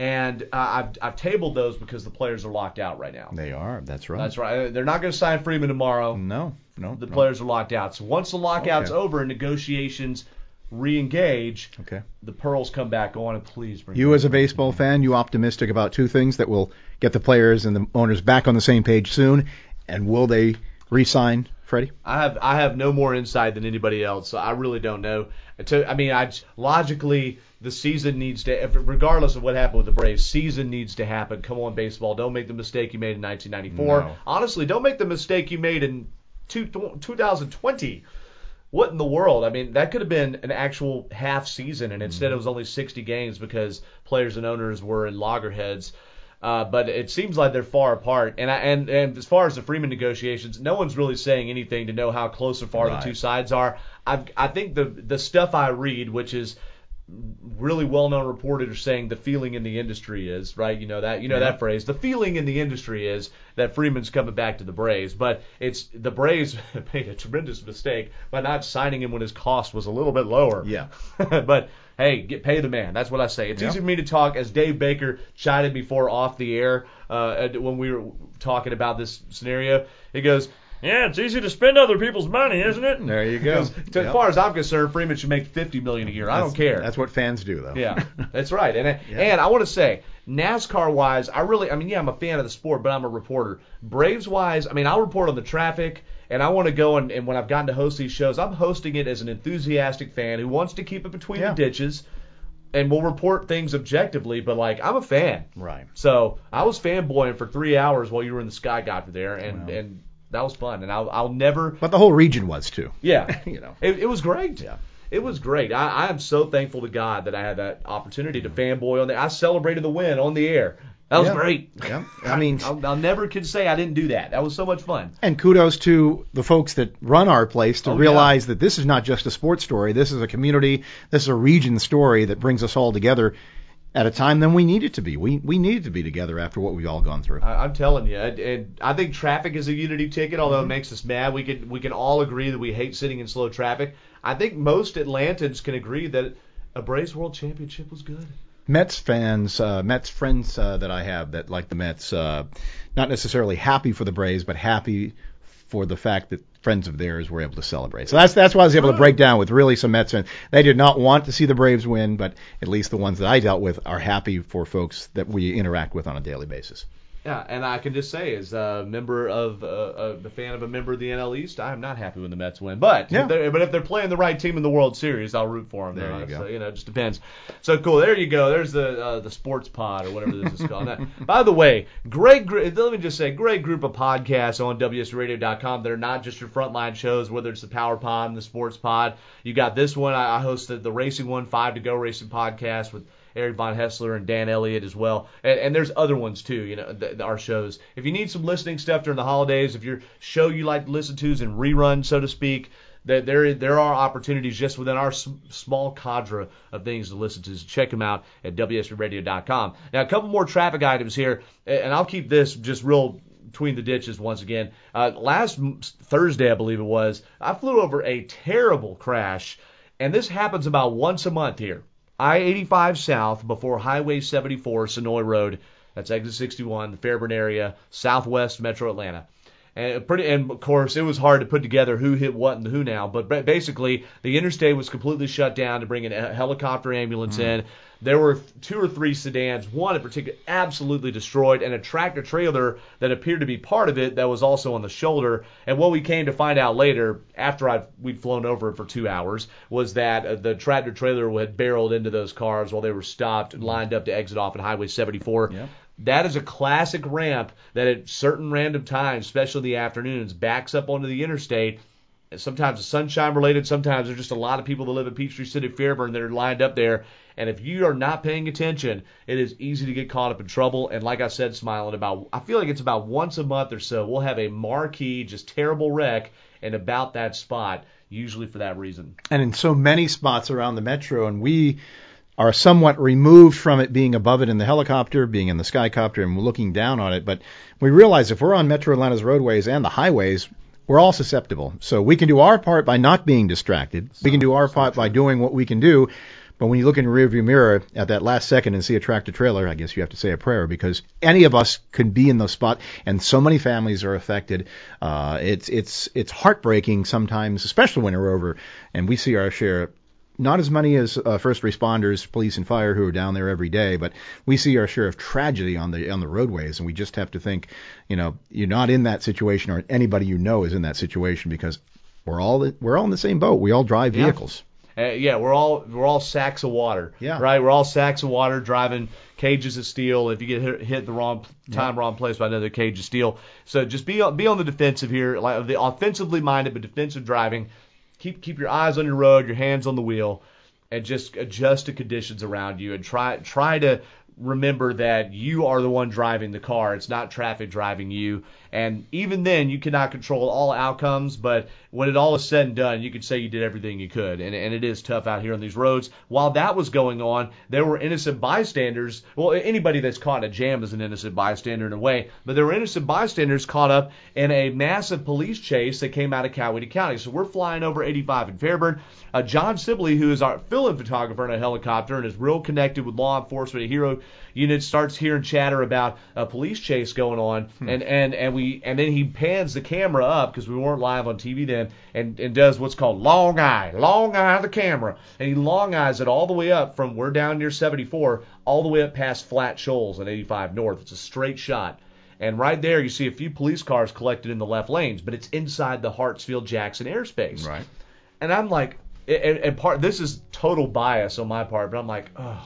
And uh, I've I've tabled those because the players are locked out right now. They are. That's right. That's right. They're not going to sign Freeman tomorrow. No, no. The no. players are locked out. So once the lockout's Okay. over and negotiations re-engage, Okay. the Pearls come back on, and please bring You them as a baseball fan, you optimistic about two things that will get the players and the owners back on the same page soon, and will they re-sign Freddie? I have I have no more insight than anybody else, so I really don't know. To, I mean, I just- logically the season needs to, if- regardless of what happened with the Braves, season needs to happen. Come on, baseball, don't make the mistake you made in nineteen ninety-four. No. Honestly, don't make the mistake you made in two, two thousand twenty. What in the world? I mean, that could have been an actual half season, and instead it was only sixty games because players and owners were in loggerheads. Uh, but it seems like they're far apart. And I, and and as far as the Freeman negotiations, no one's really saying anything to know how close or far Right. the two sides are. I I think the the stuff I read, which is really well-known reporters are saying the feeling in the industry is, right? You know that you know Yeah. that phrase. The feeling in the industry is that Freeman's coming back to the Braves, but it's the Braves made a tremendous mistake by not signing him when his cost was a little bit lower. Yeah. But hey, get pay the man. That's what I say. It's Yeah. easy for me to talk, as Dave Baker chided me for off the air uh, when we were talking about this scenario. He goes, "Yeah, it's easy to spend other people's money, isn't it?" There you He go. goes, "To- As Yep. far as I'm concerned, Freeman should make fifty million dollars a year. I don't care. That's what fans do, though. Yeah, that's right. And Yeah. and I want to say, NASCAR wise, I really, I mean, yeah, I'm a fan of the sport, but I'm a reporter. Braves wise, I mean, I'll report on the traffic, and I want to go and, and when I've gotten to host these shows, I'm hosting it as an enthusiastic fan who wants to keep it between Yeah. the ditches, and we'll report things objectively. But like, I'm a fan, Right. so I was fanboying for three hours while you were in the Sky Godfrey there, and Wow. and that was fun, and I'll I'll never. But the whole region was, too. Yeah, You know. it, it was great. Yeah. It was great. I, I am so thankful to God that I had that opportunity to fanboy on the. I celebrated the win on the air. That was Yeah. great. Yeah. I mean, I'll, I'll never could say I didn't do that. That was so much fun. and kudos to the folks that run our place to Oh, realize that this is not just a sports story. This is a community. This is a region story that brings us all together at a time than we need it to be. We we needed to be together after what we've all gone through. I, I'm telling you, and, and I think traffic is a unity ticket. Although it makes us mad, we can we can all agree that we hate sitting in slow traffic. I think most Atlantans can agree that a Braves World Championship was good. Mets fans, uh, Mets friends uh, that I have that like the Mets, uh, not necessarily happy for the Braves, but happy for the fact that friends of theirs were able to celebrate. So that's that's why I was able to break down with really some Mets fans. They did not want to see the Braves win, but at least the ones that I dealt with are happy for folks that we interact with on a daily basis. Yeah, and I can just say, as a member of, uh, uh, the fan of a member of the N L East, I am not happy when the Mets win. But Yeah. if they're, but if they're playing the right team in the World Series, I'll root for them. There though. you go. So, you know, it just depends. So cool. There you go. There's the uh, the sports pod or whatever this is called. Now, by the way, great. gr- Let me just say, great group of podcasts on W S radio dot com that are not just your frontline shows, whether it's the Power Pod and the Sports Pod. You got this one. I, I hosted the Racing One Five to Go Racing podcast with Eric Von Hessler and Dan Elliott as well. And, and there's other ones too, you know, th- our shows. If you need some listening stuff during the holidays, if your show you like to listen to is in rerun, so to speak, that there there are opportunities just within our s- small cadre of things to listen to. So check them out at W S B radio dot com. Now, a couple more traffic items here, and I'll keep this just real between the ditches once again. Uh, last Thursday, I believe it was, I flew over a terrible crash, and this happens about once a month here. I eighty-five south before Highway seventy-four, Sonoy Road. That's exit sixty-one, the Fairburn area, southwest Metro Atlanta. And pretty, and of course, it was hard to put together who hit what and who now. But ba- basically, the interstate was completely shut down to bring a helicopter ambulance mm. in. There were two or three sedans, one in particular absolutely destroyed, and a tractor trailer that appeared to be part of it that was also on the shoulder. And what we came to find out later, after I'd, we'd flown over it for two hours, was that uh, the tractor trailer had barreled into those cars while they were stopped, lined up to exit off at Highway seventy-four. Yep. That is a classic ramp that at certain random times, especially in the afternoons, backs up onto the interstate. Sometimes it's sunshine related. Sometimes there's just a lot of people that live in Peachtree City, Fairburn that are lined up there. And if you are not paying attention, it is easy to get caught up in trouble. And like I said, Smiling, about I feel like it's about once a month or so, we'll have a marquee, just terrible wreck and about that spot, usually for that reason. And in so many spots around the metro, and we are somewhat removed from it, being above it in the helicopter, being in the skycopter, and looking down on it. But we realize if we're on Metro Atlanta's roadways and the highways, we're all susceptible. So we can do our part by not being distracted. So, we can do our part by doing what we can do. But when you look in your rearview mirror at that last second and see a tractor trailer, I guess you have to say a prayer, because any of us can be in those spots, and so many families are affected. Uh, it's it's it's heartbreaking sometimes, especially when we're over and we see our share. Not as many as uh, first responders, police and fire who are down there every day, but we see our share of tragedy on the on the roadways, and we just have to think, you know, you're not in that situation, or anybody you know is in that situation, because we're all we're all in the same boat. We all drive vehicles. Yeah, uh, yeah we're all we're all sacks of water. Yeah. Right. We're all sacks of water driving cages of steel. If you get hit, hit the wrong time, yeah. wrong place by another cage of steel. So just be be on the defensive here, like the offensively minded but defensive driving. Keep keep your eyes on your road, your hands on the wheel, and just adjust to conditions around you, and try try to remember that you are the one driving the car. It's not traffic driving you. And even then, you cannot control all outcomes, but when it all is said and done, you could say you did everything you could. And, and it is tough out here on these roads. While that was going on, there were innocent bystanders. Well, anybody that's caught in a jam is an innocent bystander in a way, but there were innocent bystanders caught up in a massive police chase that came out of Coweta County. So we're flying over eighty-five in Fairburn. Uh, John Sibley, who is our fill-in photographer in a helicopter and is real connected with law enforcement, a hero unit, starts hearing chatter about a police chase going on, hmm. and, and, and we and then he pans the camera up, because we weren't live on T V then, and, and does what's called long eye, long eye the camera, and he long eyes it all the way up from, we're down near seventy-four, all the way up past Flat Shoals at eighty-five North. It's a straight shot. And right there, you see a few police cars collected in the left lanes, but it's inside the Hartsfield-Jackson airspace. Right. And I'm like, and, and part this is total bias on my part, but I'm like, oh,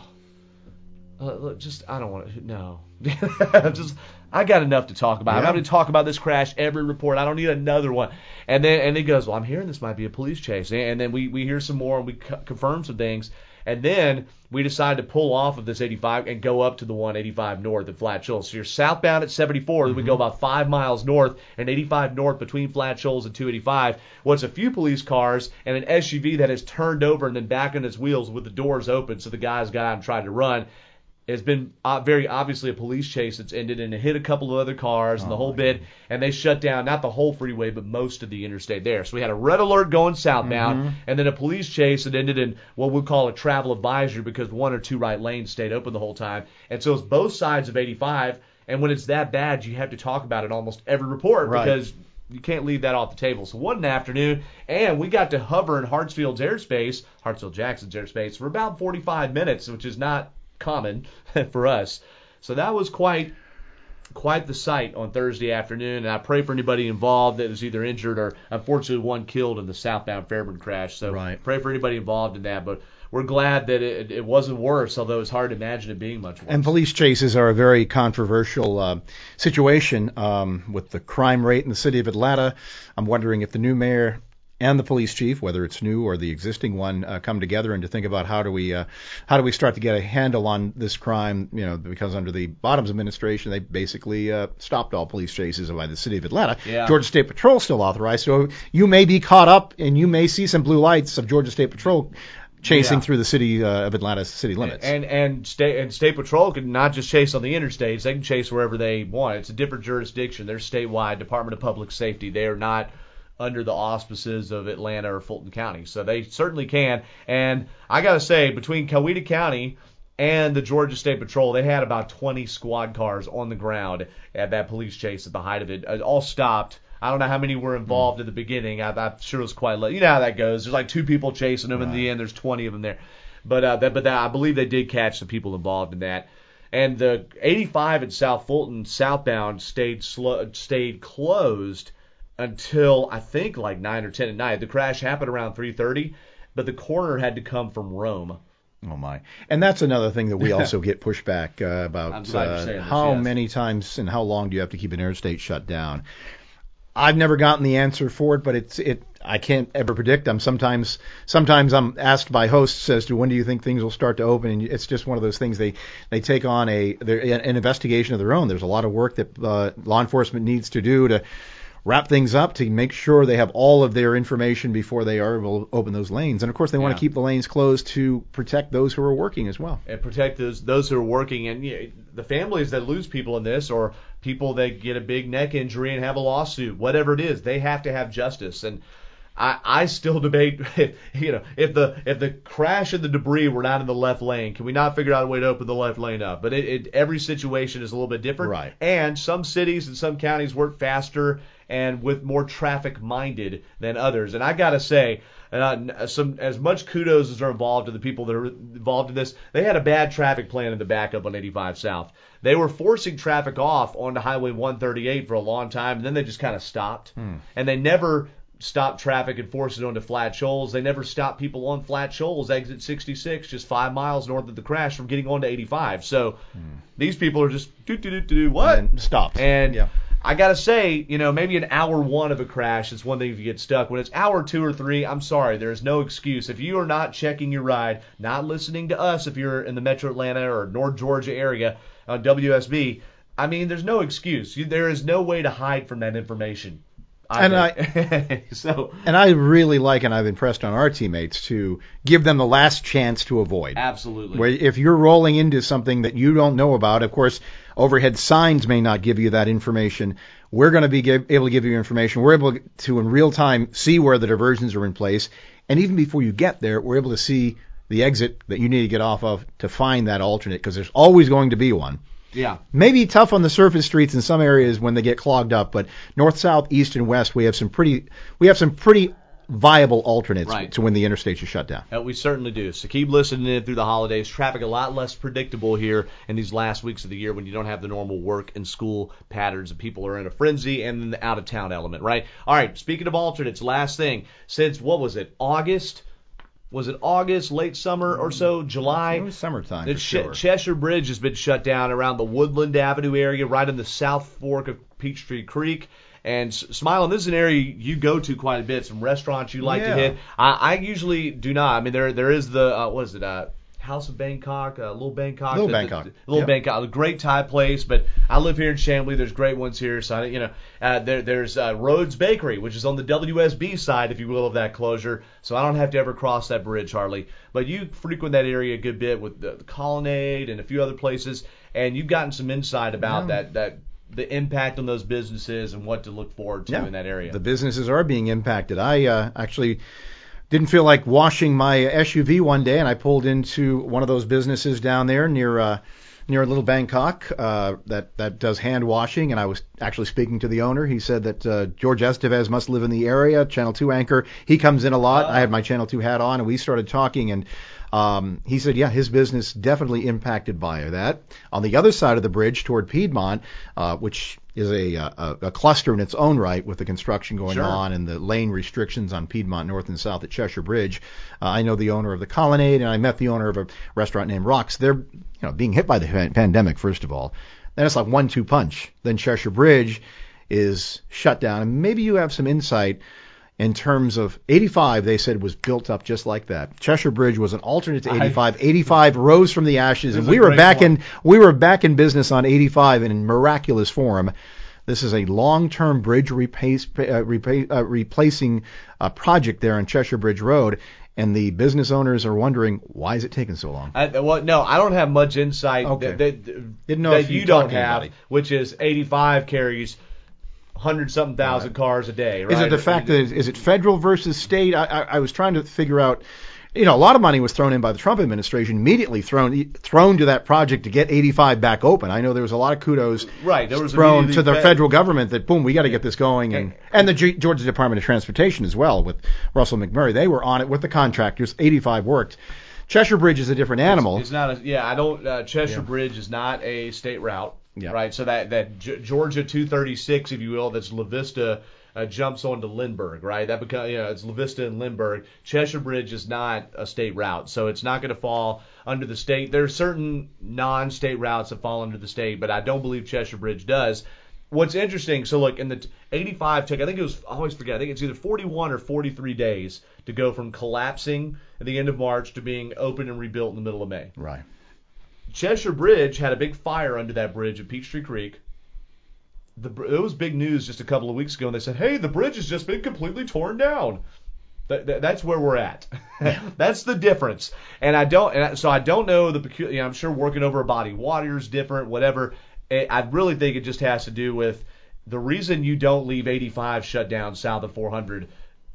uh, look, just I don't want to. No, just I got enough to talk about. Yeah. I'm going to talk about this crash every report. I don't need another one. And then and he goes, well, I'm hearing this might be a police chase. And then we we hear some more, and we co- confirm some things. And then we decide to pull off of this eighty-five and go up to the one eighty-five north at Flat Shoals. So you're southbound at seventy-four. Mm-hmm. Then we go about five miles north, and eighty-five north between Flat Shoals and two eighty-five. Well, it's a few police cars and an S U V that has turned over and then back on its wheels with the doors open. So the guys got out and tried to run. It's been uh, very obviously a police chase that's ended, and it hit a couple of other cars and oh the whole bit, God. And they shut down not the whole freeway, but most of the interstate there. So we had a red alert going southbound, mm-hmm. and then a police chase that ended in what we call a travel advisory, because one or two right lanes stayed open the whole time. And so it's both sides of eighty-five, and when it's that bad, you have to talk about it in almost every report, right. because you can't leave that off the table. So one afternoon, and we got to hover in Hartsfield's airspace, Hartsfield-Jackson's airspace, for about forty-five minutes, which is not common for us. So that was quite quite the sight on Thursday afternoon, and I pray for anybody involved that was either injured or unfortunately one killed in the southbound Fairburn crash. So right. pray for anybody involved in that, but we're glad that it, it wasn't worse, although it's hard to imagine it being much worse. And police chases are a very controversial uh, situation um, with the crime rate in the city of Atlanta. I'm wondering if the new mayor and the police chief, whether it's new or the existing one, uh, come together and to think about how do we uh, how do we start to get a handle on this crime, you know, because under the Bottoms administration, they basically uh, stopped all police chases by the city of Atlanta. Yeah. Georgia State Patrol still authorized, so you may be caught up and you may see some blue lights of Georgia State Patrol chasing yeah. through the city uh, of Atlanta's city limits. And and state and state patrol can not just chase on the interstates; they can chase wherever they want. It's a different jurisdiction. They're statewide, Department of Public Safety. They are not under the auspices of Atlanta or Fulton County. So they certainly can. And I got to say, between Coweta County and the Georgia State Patrol, they had about twenty squad cars on the ground at that police chase at the height of it. It all stopped. I don't know how many were involved mm. at the beginning. I, I'm sure it was quite low. You know how that goes. There's like two people chasing them. Right. In the end, there's twenty of them there. But uh, that, but that, I believe they did catch the people involved in that. And the eighty-five in South Fulton southbound stayed slow, stayed closed until I think like nine or ten at night. The crash happened around three thirty, but the corner had to come from Rome. Oh my! And that's another thing that we also get pushback uh, about. Uh, this, how yes. many times and how long do you have to keep an interstate shut down? I've never gotten the answer for it, but it's it. I can't ever predict. I'm sometimes sometimes I'm asked by hosts as to when do you think things will start to open, and it's just one of those things. They they take on a an investigation of their own. There's a lot of work that uh, law enforcement needs to do to wrap things up to make sure they have all of their information before they are able to open those lanes. And, of course, they want yeah. to keep the lanes closed to protect those who are working as well. And protect those those who are working. And you know, the families that lose people in this, or people that get a big neck injury and have a lawsuit, whatever it is, they have to have justice. And I, I still debate, if, you know, if the if the crash and the debris were not in the left lane, can we not figure out a way to open the left lane up? But it, it every situation is a little bit different. Right. And some cities and some counties work faster and with more traffic minded than others. And I gotta say, uh, some as much kudos as are involved to the people that are involved in this, they had a bad traffic plan in the backup on eighty-five South. They were forcing traffic off onto Highway one thirty-eight for a long time, and then they just kind of stopped. Hmm. And they never stop traffic and force it onto Flat Shoals. They never stop people on Flat Shoals, exit sixty-six, just five miles north of the crash, from getting onto eighty-five. So hmm. these people are just do do do do what? And stopped. And yeah. I gotta say, you know, maybe an hour one of a crash is one thing if you get stuck. When it's hour two or three, I'm sorry, there's no excuse. If you are not checking your ride, not listening to us if you're in the Metro Atlanta or North Georgia area on W S B, I mean, there's no excuse. You, there is no way to hide from that information. I and I so and I really like, and I've impressed on our teammates to give them the last chance to avoid. Absolutely. Where if you're rolling into something that you don't know about, of course, overhead signs may not give you that information. We're going to be give, able to give you information. We're able to, in real time, see where the diversions are in place, and even before you get there, we're able to see the exit that you need to get off of to find that alternate, because there's always going to be one. Yeah. Maybe tough on the surface streets in some areas when they get clogged up, but north, south, east, and west, we have some pretty we have some pretty viable alternates right. to when the interstates are shut down. Uh, we certainly do. So keep listening in through the holidays. Traffic a lot less predictable here in these last weeks of the year when you don't have the normal work and school patterns and people are in a frenzy, and then the out-of-town element, right? All right, speaking of alternates, last thing. Since, what was it, August? Was it August, late summer or so, July? It was summertime, The for Ch- sure. Cheshire Bridge has been shut down around the Woodland Avenue area, right in the South Fork of Peachtree Creek. And Smiling, this is an area you go to quite a bit. Some restaurants you like Yeah. to hit. I, I usually do not. I mean, there there is the uh, what is it? Uh, House of Bangkok, uh, Little Bangkok. Little the, Bangkok. The, the Little Yep. Bangkok, a great Thai place. But I live here in Chamblee. There's great ones here. So I, you know, uh, there there's uh, Rhodes Bakery, which is on the W S B side, if you will, of that closure. So I don't have to ever cross that bridge hardly. But you frequent that area a good bit with the, the Colonnade and a few other places, and you've gotten some insight about Yeah. that that. the impact on those businesses and what to look forward to Yeah. in that area. The businesses are being impacted. I uh, actually didn't feel like washing my S U V one day, and I pulled into one of those businesses down there near uh, near Little Bangkok uh, that that does hand washing, and I was actually speaking to the owner. He said that uh, George Estevez must live in the area, Channel two anchor. He comes in a lot. Oh. I had my Channel two hat on, and we started talking, and Um, he said, yeah, his business definitely impacted by that. On the other side of the bridge toward Piedmont, uh, which is a, a, a cluster in its own right with the construction going Sure. on and the lane restrictions on Piedmont North and South at Cheshire Bridge. Uh, I know the owner of the Colonnade, and I met the owner of a restaurant named Rock's. They're you know being hit by the pan- pandemic, first of all. Then it's like one two punch. Then Cheshire Bridge is shut down. And maybe you have some insight in terms of eighty-five, they said was built up just like that. Cheshire Bridge was an alternate to eighty-five. I, eighty-five rose from the ashes, and we were back point. in we were back in business on eighty-five in miraculous form. This is a long-term bridge repace, uh, repa- uh, replacing uh, project there on Cheshire Bridge Road, and the business owners are wondering, why is it taking so long? I, well, no, I don't have much insight okay. that, that, Didn't know that if you, you don't have, anybody. which is eighty-five carries hundred something thousand right. cars a day. Right? Is it the fact that is it federal versus state? I, I, I was trying to figure out. You know, a lot of money was thrown in by the Trump administration, immediately thrown thrown to that project to get eighty-five back open. I know there was a lot of kudos right, there was thrown to the fed- federal government that, boom, we got to get this going. And, and the G- Georgia Department of Transportation as well with Russell McMurray. They were on it with the contractors. eighty-five worked. Cheshire Bridge is a different animal. It's, it's not a, yeah, I don't, uh, Cheshire Yeah. Bridge is not a state route. Yeah. Right, so that, that G- Georgia two thirty-six, if you will, that's La Vista, Uh, jumps onto Lindbergh, right? That becomes, you know, it's La Vista and Lindbergh. Cheshire Bridge is not a state route, so it's not going to fall under the state. There are certain non-state routes that fall under the state, but I don't believe Cheshire Bridge does. What's interesting, so look, in the t- eighty-five took, I think it was, I always forget, I think it's either forty-one or forty-three days to go from collapsing at the end of March to being open and rebuilt in the middle of May. Right. Cheshire Bridge had a big fire under that bridge at Peachtree Creek. The, it was big news just a couple of weeks ago, and they said, hey, the bridge has just been completely torn down. That, that, that's where we're at. That's the difference. And I don't, and I, so I don't know the peculiar, you know, I'm sure working over a body of water is different, whatever. It, I really think it just has to do with the reason you don't leave eighty-five shut down south of four hundred.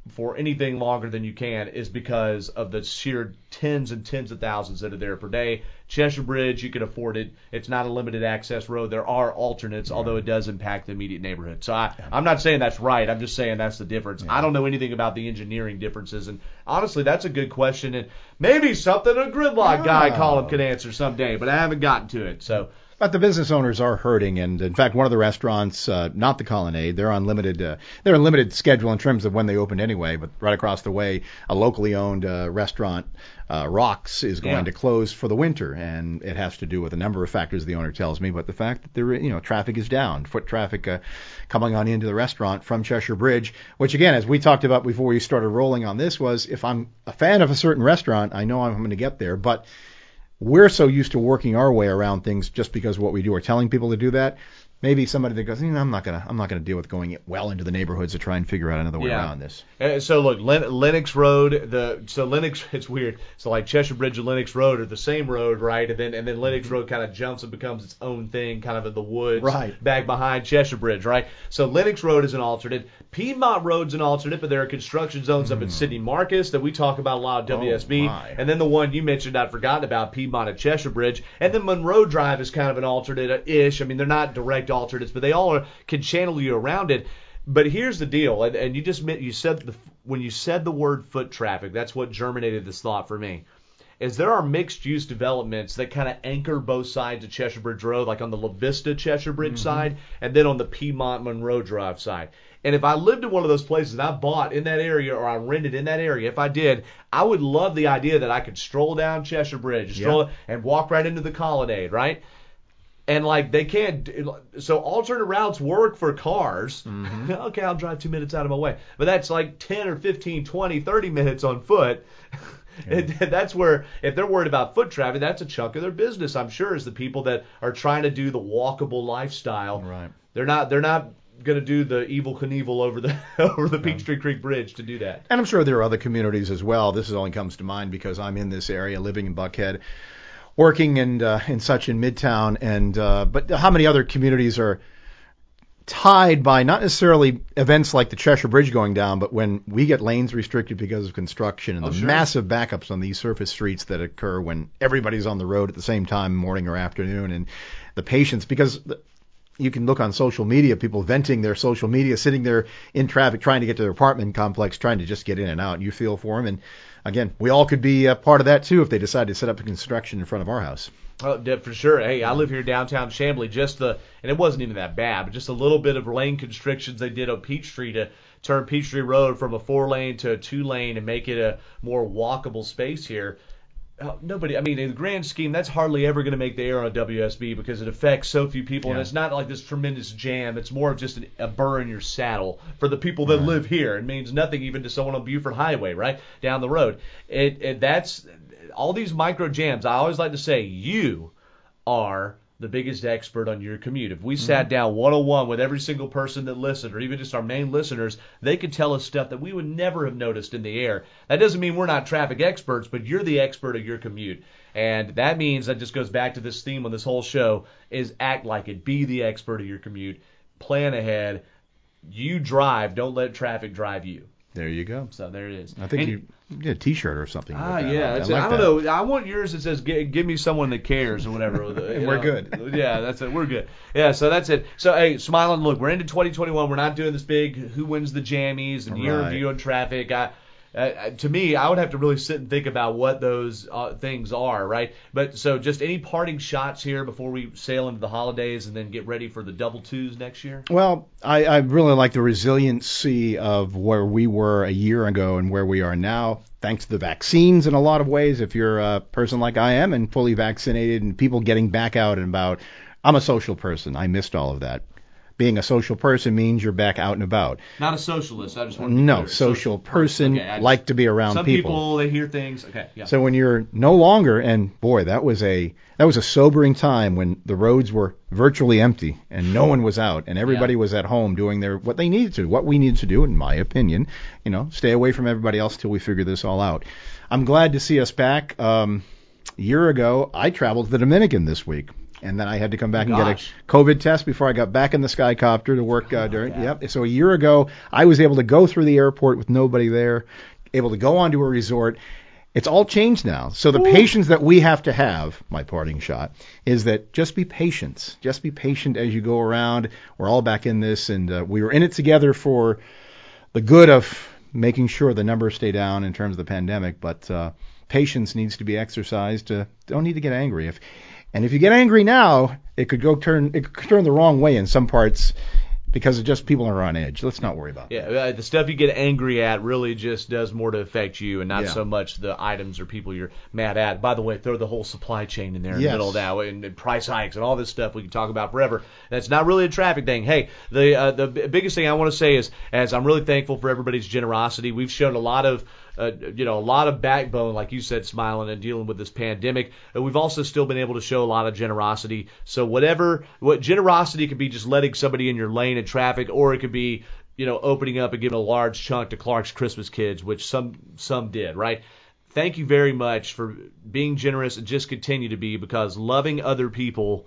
for anything longer than you can is because of the sheer tens and tens of thousands that are there per day. Cheshire Bridge, you can afford it. It's not a limited access road. There are alternates, yeah. although it does impact the immediate neighborhood. So I, I'm not saying that's right. I'm just saying that's the difference. Yeah. I don't know anything about the engineering differences. And honestly, that's a good question. And maybe something a gridlock oh. guy column can answer someday, but I haven't gotten to it. So. But the business owners are hurting, and in fact, one of the restaurants, uh, not the Colonnade, they're on limited, uh, they're on limited schedule in terms of when they opened anyway. But right across the way, a locally owned uh, restaurant, uh, Rocks, is going yeah. to close for the winter, and it has to do with a number of factors. The owner tells me, but the fact that there, you know, traffic is down, foot traffic uh, coming on into the restaurant from Cheshire Bridge, which again, as we talked about before we started rolling on this, was if I'm a fan of a certain restaurant, I know I'm going to get there, but we're so used to working our way around things just because of what we do or telling people to do that. Maybe somebody that goes, you know, I'm not gonna, I'm not gonna deal with going well into the neighborhoods to try and figure out another way yeah. around this. Uh, so look, Len- Lennox Road, the so Lennox, it's weird. So like Cheshire Bridge and Lennox Road are the same road, right? And then and then Lennox Road kind of jumps and becomes its own thing, kind of in the woods, right, back behind Cheshire Bridge, right? So Lennox Road is an alternate. Piedmont Road's an alternate, but there are construction zones mm. up in Sidney Marcus that we talk about a lot at W S B. Oh, and then the one you mentioned, I'd forgotten about, Piedmont at Cheshire Bridge. And then Monroe Drive is kind of an alternate-ish. I mean, they're not direct alternates, but they all are, can channel you around it. But here's the deal, and, and you just you said the, when you said the word foot traffic, that's what germinated this thought for me. Is there are mixed-use developments that kind of anchor both sides of Cheshire Bridge Road, like on the La Vista Cheshire Bridge mm-hmm. side, and then on the Piedmont Monroe Drive side. And if I lived in one of those places and I bought in that area or I rented in that area, if I did, I would love the idea that I could stroll down Cheshire Bridge, stroll yeah. and walk right into the Colonnade, right? And like they can't, so alternate routes work for cars. Mm-hmm. Okay, I'll drive two minutes out of my way. But that's like ten or fifteen, twenty, thirty minutes on foot. Yeah. And that's where, if they're worried about foot traffic, that's a chunk of their business, I'm sure, is the people that are trying to do the walkable lifestyle. Right. They're not, they're not going to do the Evel Knievel over the over the Peachtree Creek Bridge to do that. And I'm sure there are other communities as well. This only comes to mind because I'm in this area, living in Buckhead, working and uh, and such in Midtown. And uh, but how many other communities are tied by not necessarily events like the Cheshire Bridge going down, but when we get lanes restricted because of construction and oh, the sure. massive backups on these surface streets that occur when everybody's on the road at the same time, morning or afternoon, and the patience, because the, you can look on social media, people venting their social media, sitting there in traffic, trying to get to their apartment complex, trying to just get in and out. And you feel for them. And again, we all could be a part of that too if they decide to set up a construction in front of our house. Oh, for sure. Hey, I live here downtown Chamblee. Just the, and it wasn't even that bad, but just a little bit of lane constrictions they did on Peachtree to turn Peachtree Road from a four lane to a two lane and make it a more walkable space here. Oh, nobody, I mean, in the grand scheme, that's hardly ever going to make the air on W S B because it affects so few people, yeah. and it's not like this tremendous jam. It's more of just an, a burr in your saddle for the people that right. live here. It means nothing even to someone on Buford Highway, right, down the road. It, it that's all these micro jams. I always like to say you are the biggest expert on your commute. If we mm-hmm. sat down one-on-one with every single person that listened, or even just our main listeners, they could tell us stuff that we would never have noticed in the air. That doesn't mean we're not traffic experts, but you're the expert of your commute. And that means, that just goes back to this theme on this whole show, is act like it. Be the expert of your commute. Plan ahead. You drive. Don't let traffic drive you. There you go. So there it is. I think and, you get a T-shirt or something. Ah, like that. yeah. I, That's I, like I don't that. know. I want yours that says, give me someone that cares or whatever. And we're know. good. Yeah, that's it. We're good. Yeah, so that's it. So, hey, Smiling, look, we're into twenty twenty-one. We're not doing this big who wins the jammies and year right. review on traffic. I, Uh, to me, I would have to really sit and think about what those uh, things are, right? But so just any parting shots here before we sail into the holidays and then get ready for the double twos next year? Well, I, I really like the resiliency of where we were a year ago and where we are now, thanks to the vaccines in a lot of ways. If you're a person like I am and fully vaccinated and people getting back out and about, I'm a social person. I missed all of that. Being a social person means you're back out and about. Not a socialist. I just want to be No, clear. social, social person, okay, just, like to be around some people. Some people, they hear things. Okay, yeah. So when you're no longer, and boy, that was a that was a sobering time when the roads were virtually empty and no one was out and everybody yeah. was at home doing their what they needed to, what we needed to do, in my opinion. You know, stay away from everybody else till we figure this all out. I'm glad to see us back. Um, a year ago, I traveled to the Dominican this week. And then I had to come back and Gosh. get a COVID test before I got back in the Skycopter to work uh, during. yeah. Yep. So a year ago, I was able to go through the airport with nobody there, able to go onto a resort. It's all changed now. So the Ooh. patience that we have to have, my parting shot, is that just be patient. Just be patient as you go around. We're all back in this, and uh, we were in it together for the good of making sure the numbers stay down in terms of the pandemic. But uh, patience needs to be exercised. Uh, don't need to get angry. If and if you get angry now, it could go turn it could turn the wrong way in some parts. Because of just people are on edge. Let's not worry about yeah, that. Uh, the stuff you get angry at really just does more to affect you and not Yeah. so much the items or people you're mad at. By the way, throw the whole supply chain in there in Yes. the middle of that and, and price hikes and all this stuff we can talk about forever. That's not really a traffic thing. Hey, the uh, the b- biggest thing I want to say is, as I'm really thankful for everybody's generosity. We've shown a lot of Uh, you know, a lot of backbone, like you said, smiling and dealing with this pandemic. Uh, we've also still been able to show a lot of generosity. So whatever, what generosity could be just letting somebody in your lane in traffic, or it could be, you know, opening up and giving a large chunk to Clark's Christmas Kids, which some some did, right? Thank you very much for being generous and just continue to be, because loving other people,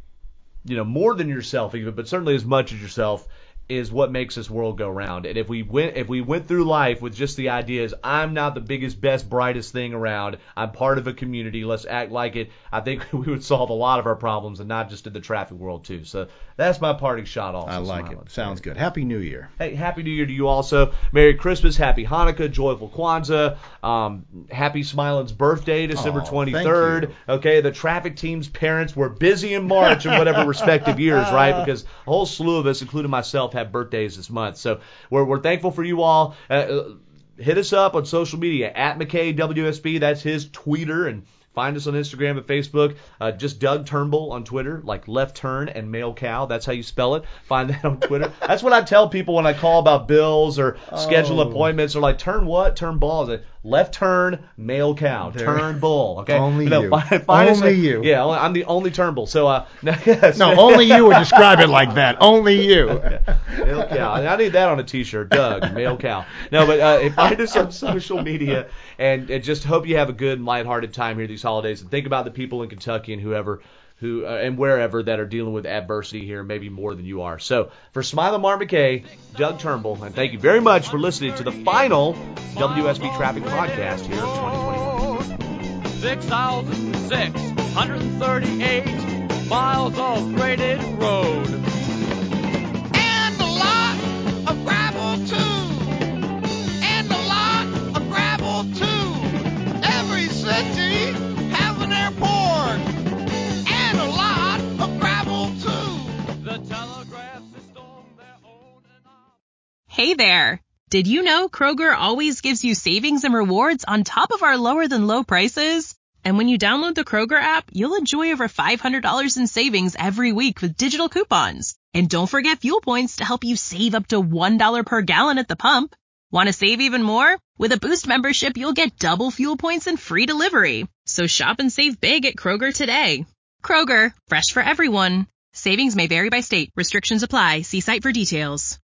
you know, more than yourself even, but certainly as much as yourself, is what makes this world go round. And if we went if we went through life with just the ideas, I'm not the biggest, best, brightest thing around, I'm part of a community, let's act like it, I think we would solve a lot of our problems, and not just in the traffic world too. So that's my parting shot also. I like Smiling. it. Sounds good. Happy New Year. Hey, Happy New Year to you also. Merry Christmas, Happy Hanukkah, Joyful Kwanzaa, um, Happy Smiling's birthday, December Aw, twenty-third. thank you. Okay, the traffic team's parents were busy in March in whatever respective years, right? Because a whole slew of us, including myself, have birthdays this month. So we're, we're thankful for you all. Uh, hit us up on social media, at McKay W S B. That's his tweeter, and find us on Instagram and Facebook. Uh, just Doug Turnbull on Twitter, like left turn and male cow. That's how you spell it. Find that on Twitter. That's what I tell people when I call about bills or schedule Oh. appointments. Or like, turn what? Turn balls. Like, left turn, male cow. There. Turn bull. Okay. Only No, you. Find, find us Only at- you. Yeah, I'm the only Turnbull. So uh, yes. No, only you would describe it like that. Only you. Male cow. I need that on a T-shirt. Doug, male cow. No, but uh, find us on social media, and, and just hope you have a good and lighthearted time here these holidays. And think about the people in Kentucky and whoever, who uh, and wherever that are dealing with adversity here, maybe more than you are. So for Smiling Mark McKay, Doug Turnbull, and thank you very much for listening to the final W S B Traffic Podcast here of twenty twenty-one. six thousand six hundred thirty-eight miles of graded road. And a lot of gravel too. And a lot of gravel too. Every city has an airport. And a lot of gravel too. The telegraph system, their own and on. Hey there! Did you know Kroger always gives you savings and rewards on top of our lower than low prices? And when you download the Kroger app, you'll enjoy over five hundred dollars in savings every week with digital coupons. And don't forget fuel points to help you save up to one dollar per gallon at the pump. Want to save even more? With a Boost membership, you'll get double fuel points and free delivery. So shop and save big at Kroger today. Kroger, fresh for everyone. Savings may vary by state. Restrictions apply. See site for details.